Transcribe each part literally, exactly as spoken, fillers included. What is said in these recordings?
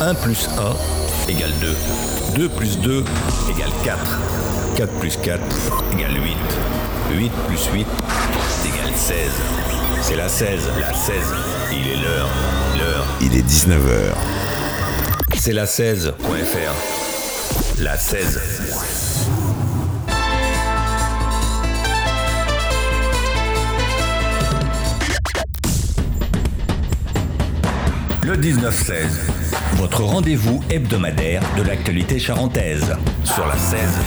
un plus un égale deux. deux plus deux égale quatre. quatre plus quatre égale huit. huit plus huit égale seize. C'est la seize, la seize. Il est l'heure, l'heure. Il est dix-neuf heures. C'est la seize point f r. La seize. Le dix-neuf seize, votre rendez-vous hebdomadaire de l'actualité charentaise, sur la seize.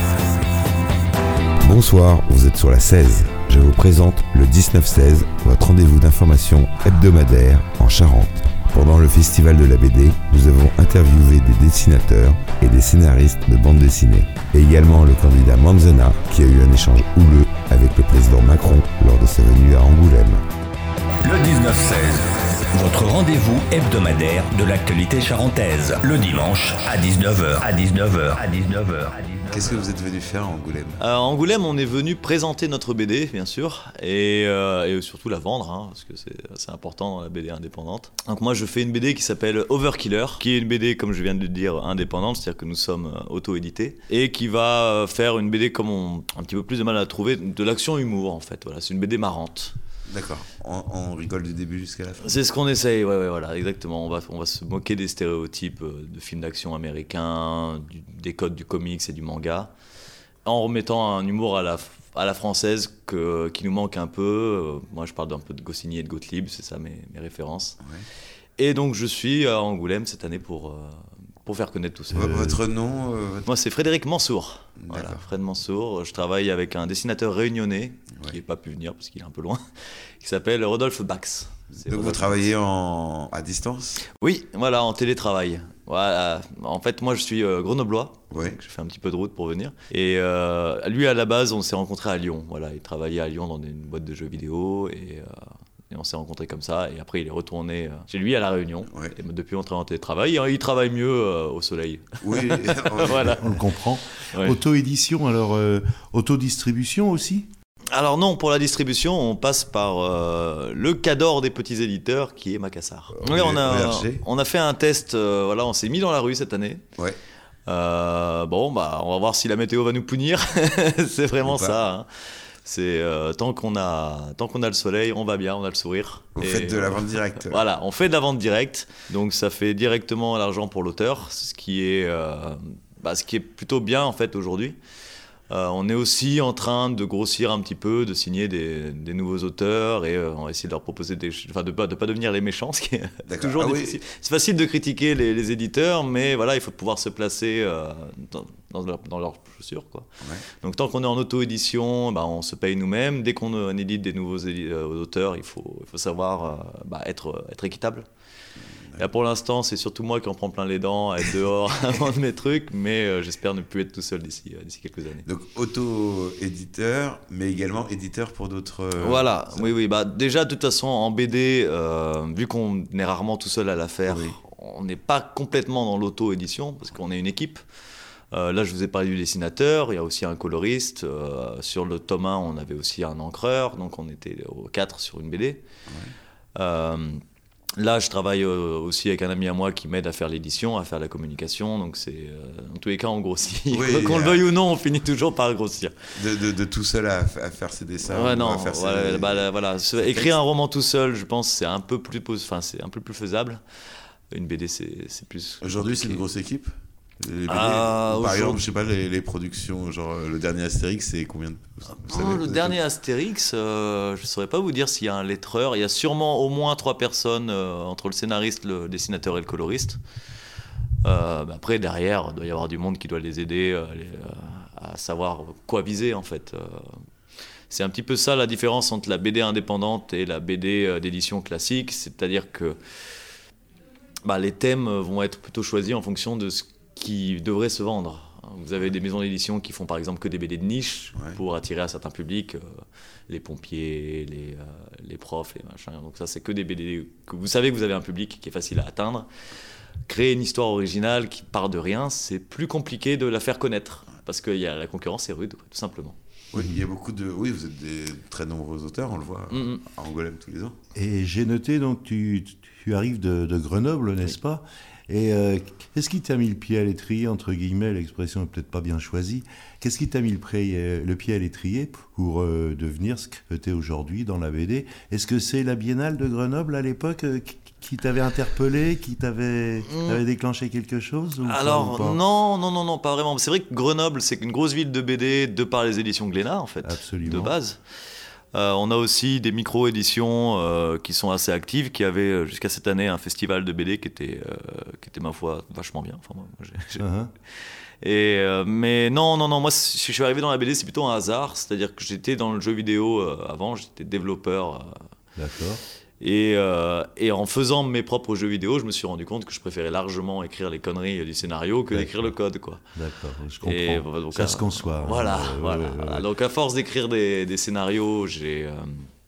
Bonsoir, vous êtes sur la seize. Je vous présente le dix-neuf seize, votre rendez-vous d'information hebdomadaire en Charente. Pendant le festival de la B D, nous avons interviewé des dessinateurs et des scénaristes de bande dessinée. Et également le candidat Manzana, qui a eu un échange houleux avec le président Macron lors de sa venue à Angoulême. Le dix-neuf seize, votre rendez-vous hebdomadaire de l'actualité charentaise, le dimanche à dix-neuf heures, à dix-neuf heures, à dix-neuf heures. Qu'est-ce que vous êtes venu faire à Angoulême ? À Angoulême, on est venu présenter notre B D, bien sûr, et, euh, et surtout la vendre, hein, parce que c'est, c'est important dans la B D indépendante. Donc moi, je fais une B D qui s'appelle Overkiller, qui est une B D, comme je viens de le dire, indépendante, c'est-à-dire que nous sommes auto-édités, et qui va faire une B D, comme on a un petit peu plus de mal à la trouver, de l'action-humour, en fait. Voilà, c'est une B D marrante. D'accord, on, on rigole du début jusqu'à la fin. C'est ce qu'on essaye, ouais, ouais, voilà, exactement. On va, on va se moquer des stéréotypes de films d'action américains, du, des codes du comics et du manga, en remettant un humour à la, à la française que, qui nous manque un peu. Moi, je parle d'un peu de Goscinny et de Gottlieb, c'est ça mes, mes références. Ouais. Et donc, je suis à Angoulême cette année pour, pour faire connaître tout ça. V- votre nom euh, votre... Moi, c'est Frédéric Mansour. Voilà, Fred Mansour. Je travaille avec un dessinateur réunionnais, ouais, qui n'a pas pu venir parce qu'il est un peu loin, qui s'appelle Rodolphe Bax. C'est Donc Rodolphe vous travaillez en... à distance ? Oui, voilà, en télétravail. Voilà. En fait, moi, je suis euh, grenoblois. Ouais. Je fais un petit peu de route pour venir. Et euh, lui, à la base, on s'est rencontrés à Lyon. Voilà, il travaillait à Lyon dans une boîte de jeux vidéo et... Euh... Et on s'est rencontrés comme ça, et après il est retourné chez lui à La Réunion. Ouais. Et depuis on travaille en télétravail, il travaille mieux euh, au soleil. Oui, voilà. On le comprend. Ouais. Auto-édition, alors euh, autodistribution aussi ? Alors non, pour la distribution, on passe par euh, le Cador des petits éditeurs, qui est Macassar. Euh, oui, on a, on a fait un test, euh, voilà, on s'est mis dans la rue cette année. Ouais. Euh, bon, bah, on va voir si la météo va nous punir. C'est vraiment ça. Hein. C'est euh, tant qu'on a tant qu'on a le soleil, on va bien, on a le sourire. Vous faites de la vente directe. Voilà, on fait de la vente directe, donc ça fait directement l'argent pour l'auteur, ce qui est euh, bah, ce qui est plutôt bien en fait aujourd'hui. Euh, on est aussi en train de grossir un petit peu, de signer des, des nouveaux auteurs et euh, on va essayer de leur proposer des, enfin de pas de pas devenir les méchants, ce qui est D'accord. toujours ah difficile. Oui. C'est facile de critiquer les, les éditeurs, mais voilà, il faut pouvoir se placer euh, dans, dans, leur, dans leurs chaussures, quoi. Ouais. Donc tant qu'on est en auto-édition, bah, on se paye nous-mêmes. Dès qu'on euh, édite des nouveaux édi- euh, auteurs, il faut, il faut savoir euh, bah, être, être équitable. Là, pour l'instant, c'est surtout moi qui en prends plein les dents à être dehors à vendre mes trucs, mais euh, j'espère ne plus être tout seul d'ici, euh, d'ici quelques années. Donc auto-éditeur, mais également éditeur pour d'autres... Euh, voilà, ça. oui, oui. Bah, déjà, de toute façon, en B D, euh, vu qu'on est rarement tout seul à la faire, oui. on n'est pas complètement dans l'auto-édition, parce qu'on est une équipe. Euh, là, je vous ai parlé du dessinateur, il y a aussi un coloriste. Euh, sur le tome un, on avait aussi un encreur, donc on était aux quatre sur une B D. Ouais. Euh, Là, je travaille euh, aussi avec un ami à moi qui m'aide à faire l'édition, à faire la communication. Donc, c'est, euh, dans tous les cas, on grossit. Oui, qu'on euh, le veuille ou non, on finit toujours par grossir. De, de, de tout seul à, à faire ses dessins. Ouais, non. À faire ouais, ses... bah, là, voilà. Écrire textes. Un roman tout seul, je pense, c'est un peu plus, enfin, c'est un peu plus faisable. Une B D, c'est, c'est plus. Aujourd'hui, compliqué. C'est une grosse équipe. Les B D, ah, par exemple, je sais pas, les, les productions, genre le dernier Astérix, c'est combien de... Vous savez, oh, le dernier êtes... Astérix, euh, je saurais pas vous dire s'il y a un lettreur. Il y a sûrement au moins trois personnes euh, entre le scénariste, le dessinateur et le coloriste. Euh, bah après, derrière, il doit y avoir du monde qui doit les aider euh, les, euh, à savoir quoi viser, en fait. Euh, c'est un petit peu ça la différence entre la B D indépendante et la B D euh, d'édition classique. C'est-à-dire que bah, les thèmes vont être plutôt choisis en fonction de ce qui devrait se vendre. Vous avez des maisons d'édition qui font par exemple que des B D de niche, ouais, pour attirer un certain public, euh, les pompiers, les, euh, les profs, les machins. Donc ça, c'est que des B D que vous savez que vous avez un public qui est facile à atteindre. Créer une histoire originale qui part de rien, c'est plus compliqué de la faire connaître parce que y a, la concurrence est rude, tout simplement. Oui, il y a beaucoup de. Oui, vous êtes des très nombreux auteurs, on le voit mm-hmm. à Angoulême tous les ans. Et j'ai noté donc tu tu arrives de, de Grenoble, n'est-ce oui. pas ? Et euh, qu'est-ce qui t'a mis le pied à l'étrier, entre guillemets, l'expression n'est peut-être pas bien choisie. Qu'est-ce qui t'a mis le, pré- le pied à l'étrier pour euh, devenir ce que tu es aujourd'hui dans la B D ? Est-ce que c'est la Biennale de Grenoble à l'époque euh, qui t'avait interpellé, qui t'avait, mmh. t'avait déclenché quelque chose ou Alors, pas, ou pas non, non, non, non, pas vraiment. C'est vrai que Grenoble, c'est une grosse ville de B D de par les éditions Glénat, en fait, Absolument. de base. Euh, on a aussi des micro-éditions euh, qui sont assez actives, qui avaient jusqu'à cette année un festival de B D qui était, euh, qui était ma foi, vachement bien. Enfin, moi, j'ai, j'ai... Uh-huh. Et, euh, mais non, non, non, moi, si je suis arrivé dans la B D, c'est plutôt un hasard. C'est-à-dire que j'étais dans le jeu vidéo euh, avant, j'étais développeur. Euh, D'accord. Et, euh, et en faisant mes propres jeux vidéo, je me suis rendu compte que je préférais largement écrire les conneries du scénario que D'accord. d'écrire le code, quoi. D'accord, je comprends. Et, donc, ça à, se conçoit. Voilà, hein. voilà. Ouais, ouais, ouais. Donc à force d'écrire des, des scénarios, j'ai, euh,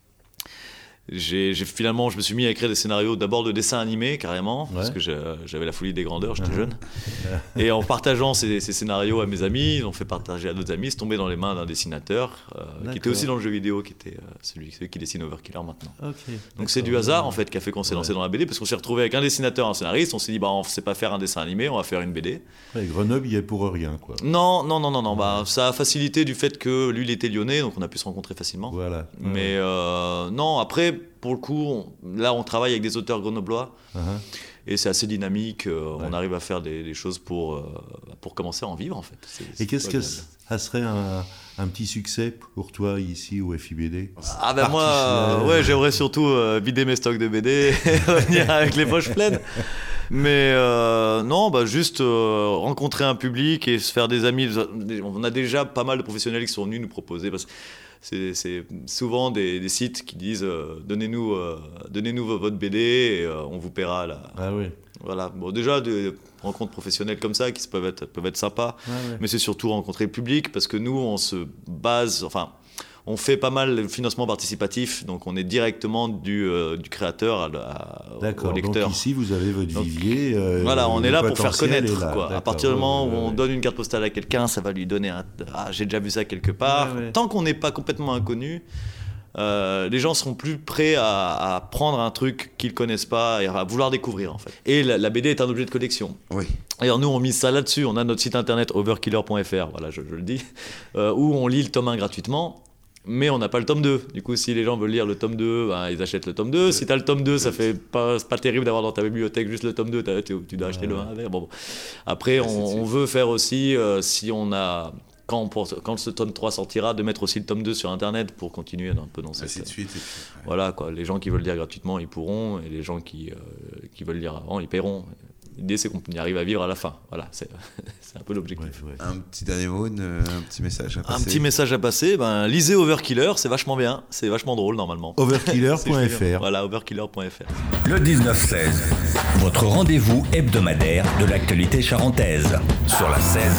j'ai, j'ai finalement, je me suis mis à écrire des scénarios d'abord de dessins animés carrément, ouais. parce que j'avais la folie des grandeurs, j'étais uh-huh. jeune. Et en partageant ces, ces scénarios à mes amis, ils ont fait partager à d'autres amis, c'est tombé dans les mains d'un dessinateur euh, qui était aussi dans le jeu vidéo, qui était euh, celui, celui qui dessine Overkiller maintenant. Okay, Donc c'est du hasard en fait qui a fait qu'on s'est ouais. lancé dans la B D, parce qu'on s'est retrouvé avec un dessinateur, un scénariste, on s'est dit bah on ne sait pas faire un dessin animé, on va faire une B D. Ouais, Grenoble il y est pour rien quoi. Non non non non non, bah ça a facilité du fait que lui il était lyonnais, donc on a pu se rencontrer facilement. Voilà. Mais euh, non après. Pour le coup, on, là, on travaille avec des auteurs grenoblois uh-huh. et c'est assez dynamique. Euh, ouais. On arrive à faire des, des choses pour, euh, pour commencer à en vivre, en fait. C'est, et qu'est-ce que ça serait un, un petit succès pour toi ici au F I B D ? Ah ben moi, euh, ouais, j'aimerais surtout euh, vider mes stocks de B D et revenir avec les poches pleines. Mais euh, non, bah juste euh, rencontrer un public et se faire des amis. On a déjà pas mal de professionnels qui sont venus nous proposer. Parce que C'est, c'est souvent des, des sites qui disent euh, donnez-nous, euh, donnez-nous votre B D et euh, on vous paiera là. Ah oui. Voilà. Bon, déjà des rencontres professionnelles comme ça qui peuvent être, peuvent être sympas, ah oui. mais c'est surtout rencontrer le public parce que nous on se base, enfin on fait pas mal de financement participatif, donc on est directement du, euh, du créateur à, à, D'accord, au lecteur. Donc ici vous avez votre vivier. Donc, euh, voilà, on est là pour faire connaître. Quoi. À partir du moment ouais, ouais, où on ouais. donne une carte postale à quelqu'un, ça va lui donner un ah j'ai déjà vu ça quelque part. Ouais, ouais. Tant qu'on n'est pas complètement inconnu, euh, les gens seront plus prêts à, à prendre un truc qu'ils connaissent pas et à vouloir découvrir en fait. Et la, la B D est un objet de collection. Oui. D'ailleurs, nous, on mise ça là-dessus. On a notre site internet overkiller point f r, voilà, je, je le dis, euh, où on lit le tome un gratuitement. Mais on n'a pas le tome deux. Du coup, si les gens veulent lire le tome deux, ben, ils achètent le tome deux. Si tu as le tome deux, ça fait pas, c'est pas terrible d'avoir dans ta bibliothèque juste le tome deux. Tu, tu dois acheter ouais. le un avec. Bon, bon. Après, on, on veut faire aussi, euh, si on a... Quand, pour, quand ce tome trois sortira, de mettre aussi le tome deux sur Internet pour continuer un peu dans cette... Ainsi de suite. Et puis, ouais. Voilà, quoi. Les gens qui veulent lire gratuitement, ils pourront. Et les gens qui, euh, qui veulent lire avant, ils paieront. L'idée, c'est qu'on y arrive à vivre à la fin. Voilà, c'est, c'est un peu l'objectif. Ouais, ouais. Un petit dernier mot, une, un petit message à passer. Un petit message à passer. Ben, lisez Overkiller, c'est vachement bien. C'est vachement drôle, normalement. overkiller point f r. Voilà, overkiller point f r. Le dix-neuf seize, votre rendez-vous hebdomadaire de l'actualité charentaise. Sur la seize.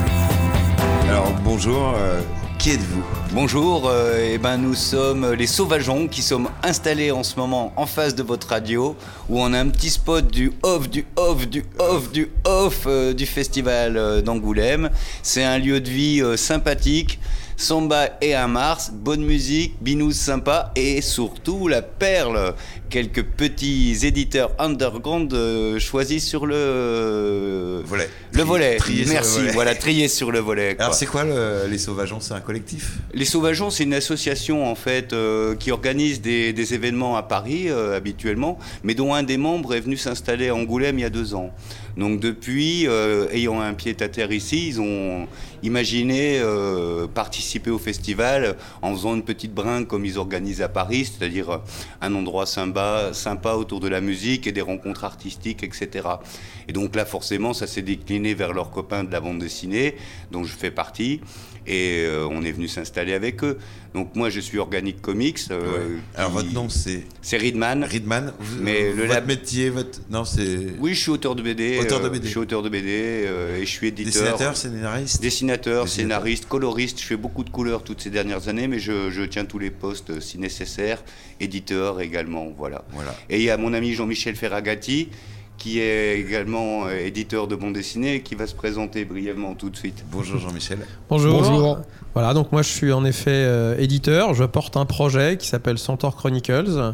Alors, bonjour. Euh... Qui êtes-vous ? Bonjour, euh, eh ben nous sommes les Sauvageons qui sommes installés en ce moment en face de votre radio où on a un petit spot du off, du off, du off, du off euh, du festival euh, d'Angoulême. C'est un lieu de vie euh, sympathique, samba et un mars, bonne musique, binous sympa et surtout la perle. Quelques petits éditeurs underground euh, choisis sur le euh, volet. Le volet. Trier Merci. Sur le volet. Voilà, trier sur le volet. Quoi. Alors c'est quoi le, les Sauvageons ? C'est un collectif ? Les Sauvageons, c'est une association en fait euh, qui organise des, des événements à Paris euh, habituellement, mais dont un des membres est venu s'installer à Angoulême il y a deux ans. Donc depuis, euh, ayant un pied à terre ici, ils ont imaginé euh, participer au festival en faisant une petite brinque comme ils organisent à Paris, c'est-à-dire un endroit sympa, sympa autour de la musique et des rencontres artistiques, et cetera. Et donc là, forcément, ça s'est décliné vers leurs copains de la bande dessinée, dont je fais partie. Et euh, on est venu s'installer avec eux. Donc moi, je suis Organic Comics. Euh, ouais. Alors qui... votre nom, c'est C'est Readman. Readman. Vous, mais votre le lab... métier, votre non, c'est. Oui, je suis auteur de B D. Auteur de B D. Euh, je suis auteur de B D euh, et je suis éditeur. Dessinateur, scénariste. Dessinateur, scénariste, coloriste. Je fais beaucoup de couleurs toutes ces dernières années, mais je, je tiens tous les postes si nécessaire. Éditeur également, voilà. Voilà. Et il y a mon ami Jean-Michel Ferragati, qui est également euh, éditeur de bande dessinée et qui va se présenter brièvement tout de suite. Bonjour Jean-Michel. Bonjour. Bonjour. Voilà, donc moi je suis en effet euh, éditeur, je porte un projet qui s'appelle Centaur Chronicles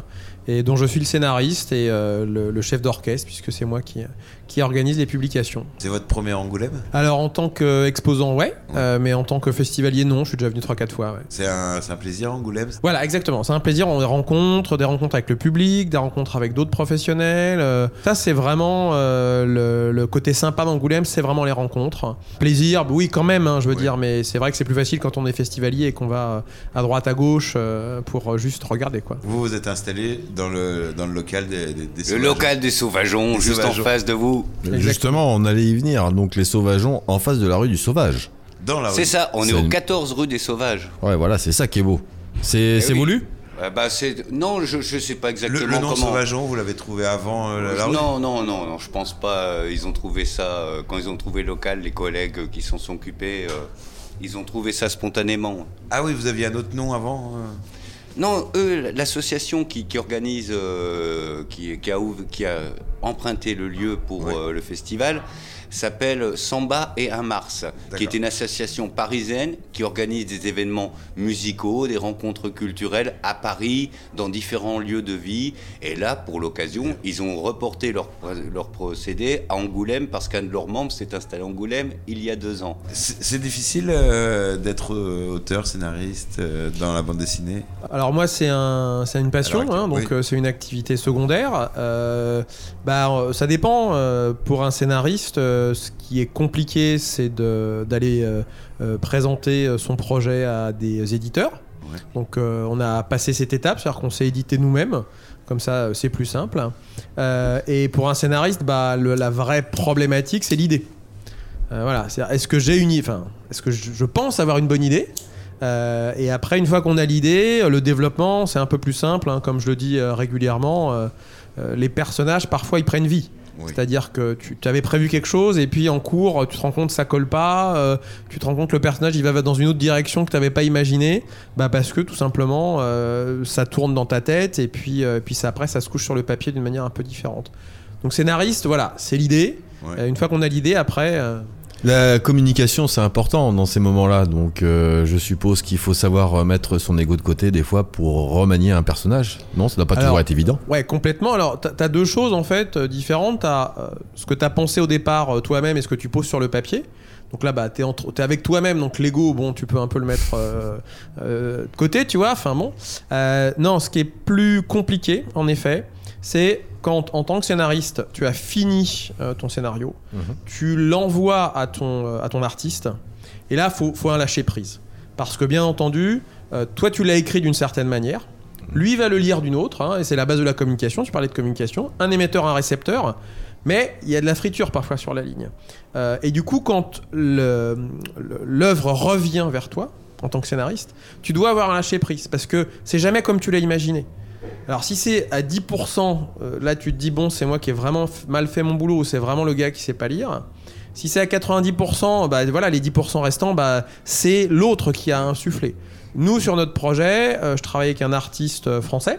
et dont je suis le scénariste et euh, le, le chef d'orchestre, puisque c'est moi qui, qui organise les publications. C'est votre premier Angoulême ? Alors en tant qu'exposant, ouais, ouais. Euh, mais en tant que festivalier, non, je suis déjà venu trois quatre fois. Ouais. C'est un, c'est un plaisir Angoulême ? Voilà, exactement, c'est un plaisir, on a des rencontres, des rencontres avec le public, des rencontres avec d'autres professionnels. Euh, ça c'est vraiment euh, le, le côté sympa d'Angoulême, c'est vraiment les rencontres. Plaisir, oui quand même, hein, je veux ouais. dire, mais c'est vrai que c'est plus facile quand on est festivalier et qu'on va à droite à gauche euh, pour juste regarder, quoi. Vous vous êtes installé dans le, dans le local des, des, des Le local des Sauvageons, des juste Sauvageons. En face de vous. Exactement. Justement, on allait y venir. Donc les Sauvageons en face de la rue du Sauvage. Dans la rue. C'est ça, on c'est est au une... quatorze rue des Sauvages. Ouais, voilà, c'est ça qui est beau. C'est, c'est oui. voulu euh, bah, c'est... Non, je ne sais pas exactement le, le nom comment. Sauvageons, vous l'avez trouvé avant euh, la rue ? Non, non, non, non, je pense pas. Ils ont trouvé ça, euh, quand ils ont trouvé le local, les collègues qui s'en sont occupés, euh, ils ont trouvé ça spontanément. Ah oui, vous aviez un autre nom avant euh... Non, eux, l'association qui, qui organise, euh, qui, qui, a, qui a emprunté le lieu pour ouais. euh, le festival, s'appelle Samba et un Mars, D'accord. qui est une association parisienne qui organise des événements musicaux, des rencontres culturelles à Paris, dans différents lieux de vie. Et là, pour l'occasion, ils ont reporté leur, leur procédé à Angoulême parce qu'un de leurs membres s'est installé à Angoulême il y a deux ans. C'est, c'est difficile euh, d'être auteur, scénariste euh, dans la bande dessinée ? Alors moi, c'est, un, c'est une passion, Alors, hein, donc oui. euh, c'est une activité secondaire. Euh, bah, ça dépend. Euh, pour un scénariste, euh, ce qui est compliqué, c'est de, d'aller euh, euh, présenter son projet à des éditeurs. Ouais. Donc euh, on a passé cette étape, c'est-à-dire qu'on s'est édité nous-mêmes. Comme ça, c'est plus simple. Euh, et pour un scénariste, bah, le, la vraie problématique, c'est l'idée. Euh, voilà. C'est-à-dire, est-ce que j'ai une, enfin, est-ce que je, je pense avoir une bonne idée ? Euh, et après, une fois qu'on a l'idée, le développement, c'est un peu plus simple, hein, comme je le dis euh, régulièrement. Euh, euh, les personnages, parfois, ils prennent vie. Oui. C'est-à-dire que tu avais prévu quelque chose et puis en cours, tu te rends compte que ça colle pas. Euh, tu te rends compte que le personnage, il va dans une autre direction que tu n'avais pas imaginé, bah parce que tout simplement, euh, ça tourne dans ta tête et puis, euh, puis ça, après, ça se couche sur le papier d'une manière un peu différente. Donc scénariste, voilà, c'est l'idée. Ouais. Euh, une fois qu'on a l'idée, après... Euh, La communication, c'est important dans ces moments-là. Donc, euh, je suppose qu'il faut savoir mettre son ego de côté des fois pour remanier un personnage. Non, ça doit pas Alors, toujours être évident. Ouais, complètement. Alors, t'as, t'as deux choses en fait différentes. T'as euh, ce que t'as pensé au départ toi-même et ce que tu poses sur le papier. Donc là, bah, t'es, entre, t'es avec toi-même. Donc l'ego, bon, tu peux un peu le mettre euh, euh, de côté, tu vois. Enfin bon. Euh, non, ce qui est plus compliqué, en effet, c'est quand, en tant que scénariste, tu as fini euh, ton scénario, mmh. tu l'envoies à ton, euh, à ton artiste, et là, il faut, faut un lâcher-prise. Parce que, bien entendu, euh, toi, tu l'as écrit d'une certaine manière, lui va le lire d'une autre, hein, et c'est la base de la communication, tu parlais de communication, un émetteur, un récepteur, mais il y a de la friture parfois sur la ligne. Euh, et du coup, quand le, le, l'œuvre revient vers toi, en tant que scénariste, tu dois avoir un lâcher-prise, parce que c'est jamais comme tu l'as imaginé. Alors si c'est à dix pour cent, euh, là tu te dis bon c'est moi qui ai vraiment f- mal fait mon boulot ou c'est vraiment le gars qui sait pas lire. Si c'est à quatre-vingt-dix pour cent, bah, voilà, les dix pour cent restants, bah, c'est l'autre qui a insufflé. Nous sur notre projet, euh, je travaille avec un artiste français,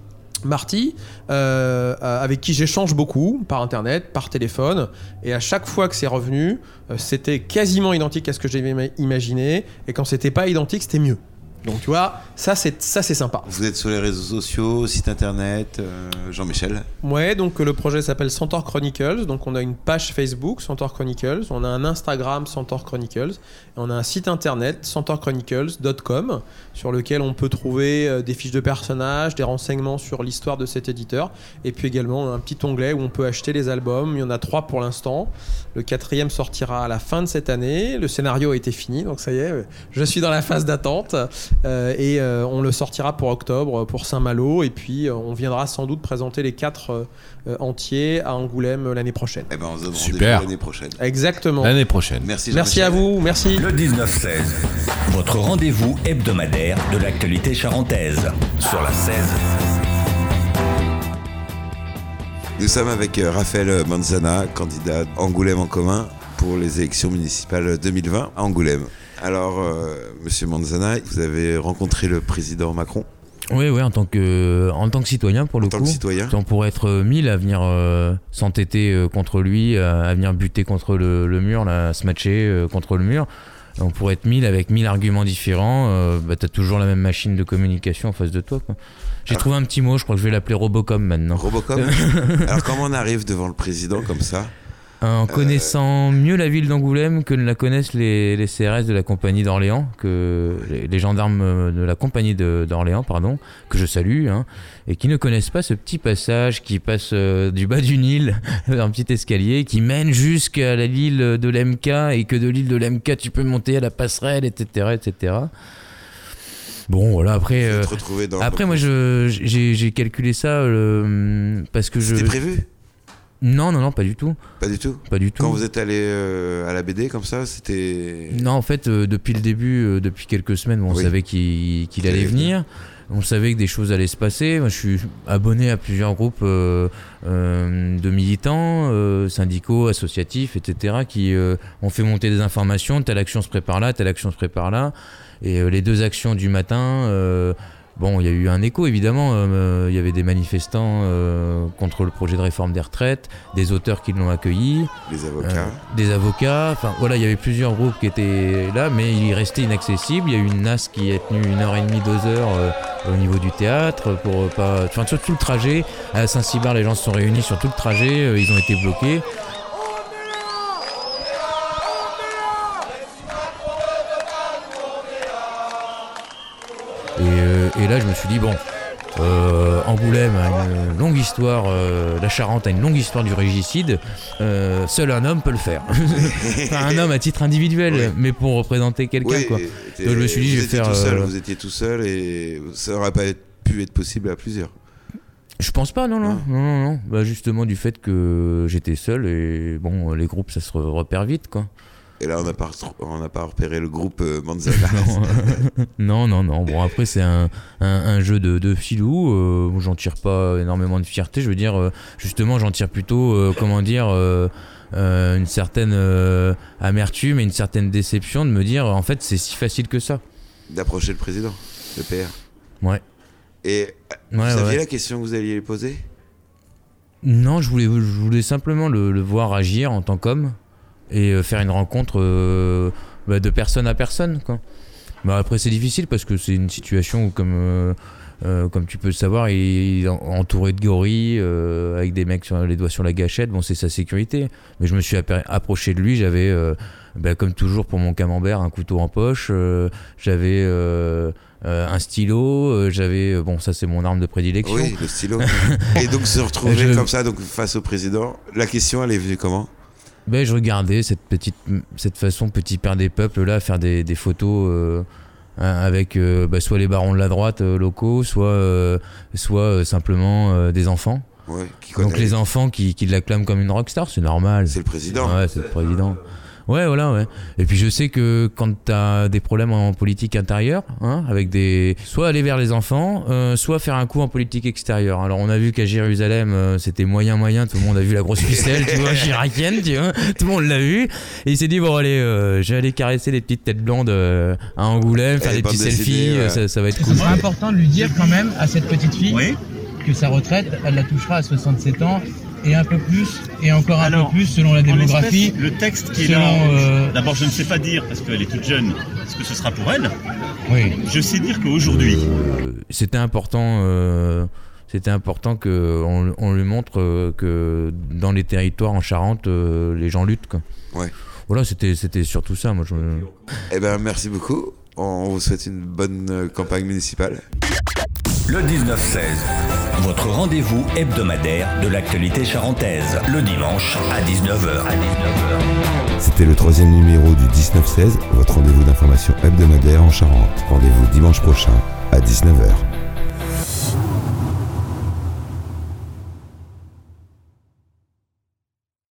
Marty, euh, avec qui j'échange beaucoup par internet, par téléphone, et à chaque fois que c'est revenu, euh, c'était quasiment identique à ce que j'avais imaginé, et quand c'était pas identique, c'était mieux. Donc tu vois, ça c'est, ça c'est sympa. Vous êtes sur les réseaux sociaux, site internet, euh, Jean-Michel ? Ouais, donc le projet s'appelle Centaur Chronicles, donc on a une page Facebook, Centaur Chronicles, on a un Instagram, Centaur Chronicles, et on a un site internet, centaur chronicles dot com, sur lequel on peut trouver euh, des fiches de personnages, des renseignements sur l'histoire de cet éditeur, et puis également on a un petit onglet où on peut acheter les albums, il y en a trois pour l'instant, le quatrième sortira à la fin de cette année, le scénario a été fini, donc ça y est, je suis dans la phase d'attente. Euh, et euh, on le sortira pour octobre, pour Saint-Malo, et puis euh, on viendra sans doute présenter les quatre euh, entiers à Angoulême euh, l'année prochaine. Eh ben on se donne Super. L'année prochaine. Exactement. L'année prochaine. Merci. Merci à vous. Merci. Le dix-neuf seize, votre rendez-vous hebdomadaire de l'actualité charentaise sur la seize. Nous sommes avec Raphaël Manzana, candidat Angoulême en commun pour les élections municipales deux mille vingt à Angoulême. Alors, euh, Monsieur Manzana, vous avez rencontré le président Macron ? Oui, oui, en tant que, en tant que citoyen pour le en coup. En tant que citoyen. On pourrait être mille à venir euh, s'entêter euh, contre lui, à, à venir buter contre le, le mur, là, à se matcher euh, contre le mur. on pourrait être mille avec mille arguments différents. Euh, bah, t'as toujours la même machine de communication en face de toi, quoi. J'ai trouvé un petit mot, je crois que je vais l'appeler Robocom maintenant. Robocom. Alors comment on arrive devant le président comme ça ? En connaissant euh... mieux la ville d'Angoulême que ne la connaissent les, les C R S de la compagnie d'Orléans, que les, les gendarmes de la compagnie de, d'Orléans, pardon, que je salue, hein, et qui ne connaissent pas ce petit passage qui passe euh, du bas du Nil, un petit escalier qui mène jusqu'à la l'île de l'M K, et que de l'île de l'M K tu peux monter à la passerelle, et cetera, et cetera. Bon, voilà, après, euh, dans après moi je, j'ai, j'ai calculé ça euh, parce que je... C'était prévu ? Non, non, non, pas du tout. Pas du tout ? Pas du tout. Quand vous êtes allé euh, à la B D comme ça, c'était... Non, en fait, euh, depuis le début, euh, depuis quelques semaines, bon, on oui. savait qu'il, qu'il allait venir. On savait que des choses allaient se passer. Moi, je suis abonné à plusieurs groupes euh, euh, de militants, euh, syndicaux, associatifs, et cetera, qui euh, ont fait monter des informations. Telle action se prépare là, telle action se prépare là. Et euh, les deux actions du matin... Euh, Bon, il y a eu un écho, évidemment. Euh, il y avait des manifestants euh, contre le projet de réforme des retraites, des auteurs qui l'ont accueilli. Des avocats. Euh, des avocats. Enfin, voilà, il y avait plusieurs groupes qui étaient là, mais il restait inaccessible. Il y a eu une N A S qui a tenu une heure et demie, deux heures euh, au niveau du théâtre. Pour pas... Enfin, sur tout le trajet. À Saint-Cybard, les gens se sont réunis sur tout le trajet. Euh, ils ont été bloqués. Et, euh, et là, je me suis dit, bon, euh, Angoulême a une longue histoire, euh, la Charente a une longue histoire du régicide, euh, seul un homme peut le faire. Enfin, un homme à titre individuel, oui. mais pour représenter quelqu'un, oui, quoi. Donc je me suis dit, je vais faire... Tout seul, euh... Vous étiez tout seul et ça n'aurait pas pu être possible à plusieurs. Je pense pas, non, non, ah. non, non, non. Bah, justement, du fait que j'étais seul et bon, les groupes, ça se repère vite, quoi. Et là, on n'a pas, on pas repéré le groupe euh, Manzana. non, non, non. Bon, après, c'est un, un, un jeu de, de filou euh, où j'en tire pas énormément de fierté. Je veux dire, euh, justement, j'en tire plutôt, euh, comment dire, euh, euh, une certaine euh, amertume et une certaine déception de me dire, en fait, c'est si facile que ça. D'approcher le président, le P R. Ouais. Et vous ouais, saviez ouais. la question que vous alliez lui poser ? Non, je voulais, je voulais simplement le, le voir agir en tant qu'homme. Et euh, faire une rencontre euh, bah, de personne à personne, quoi. Bah, après c'est difficile parce que c'est une situation où comme, euh, euh, comme tu peux le savoir, il est entouré de gorilles, euh, avec des mecs sur les doigts sur la gâchette, bon c'est sa sécurité. Mais je me suis app- approché de lui, j'avais euh, bah, comme toujours pour mon camembert un couteau en poche, euh, j'avais euh, euh, un stylo, euh, j'avais, bon ça c'est mon arme de prédilection. Oui, le stylo. Et donc se retrouver je... comme ça donc, face au président, la question elle est venue comment ? Ben, je regardais cette petite, cette façon petit père des peuples là faire des, des photos euh, avec euh, bah, soit les barons de la droite euh, locaux, soit euh, soit euh, simplement euh, des enfants. Ouais, qui Donc les enfants qui, qui l'acclament comme une rockstar, c'est normal. C'est le président. Ouais, c'est le président. Ouais, voilà, ouais. Et puis je sais que quand t'as des problèmes en politique intérieure, hein, avec des, soit aller vers les enfants, euh, soit faire un coup en politique extérieure. Alors on a vu qu'à Jérusalem, euh, c'était moyen moyen. Tout le monde a vu la grosse ficelle, tu vois, chiracienne, tu vois. Tout le monde l'a vu. Et il s'est dit bon allez, euh, je vais aller caresser les petites têtes blondes euh, à Angoulême, faire des petits selfies, idées, ouais. ça, ça va être cool. C'est important de lui dire quand même à cette petite fille oui. que sa retraite, elle la touchera à soixante-sept ans. Et un peu plus, et encore un Alors, peu plus selon la démographie. Le texte qui est selon, là, euh... d'abord je ne sais pas dire, parce qu'elle est toute jeune, ce que ce sera pour elle. Oui. Je sais dire qu'aujourd'hui... Euh, c'était important, euh, c'était important qu'on on lui montre euh, que dans les territoires en Charente, euh, les gens luttent, quoi. Ouais. Voilà, c'était, c'était surtout ça. Moi, je... Eh ben, merci beaucoup. On vous souhaite une bonne campagne municipale. Le dix-neuf seize, votre rendez-vous hebdomadaire de l'actualité charentaise, le dimanche à dix-neuf heures. C'était le troisième numéro du dix-neuf seize, votre rendez-vous d'information hebdomadaire en Charente. Rendez-vous dimanche prochain à dix-neuf heures.